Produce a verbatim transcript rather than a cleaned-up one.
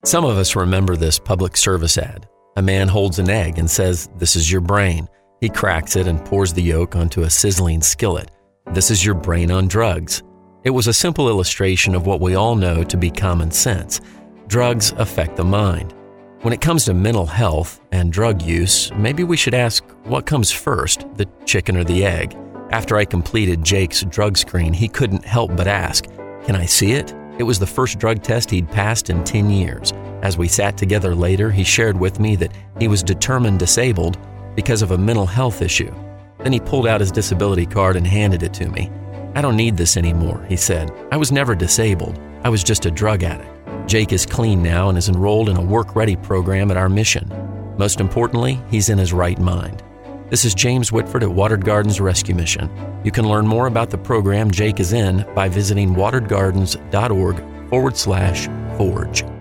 Some of us remember this public service ad. A man holds an egg and says, "This is your brain." He cracks it and pours the yolk onto a sizzling skillet. "This is your brain on drugs." It was a simple illustration of what we all know to be common sense. Drugs affect the mind. When it comes to mental health and drug use, maybe we should ask what comes first, the chicken or the egg. After I completed Jake's drug screen, he couldn't help but ask, "Can I see it?" It was the first drug test he'd passed in ten years. As we sat together later, he shared with me that he was determined disabled because of a mental health issue. Then he pulled out his disability card and handed it to me. "I don't need this anymore," he said. "I was never disabled. I was just a drug addict." Jake is clean now and is enrolled in a work-ready program at our mission. Most importantly, he's in his right mind. This is James Whitford at Watered Gardens Rescue Mission. You can learn more about the program Jake is in by visiting wateredgardens.org forward slash forge.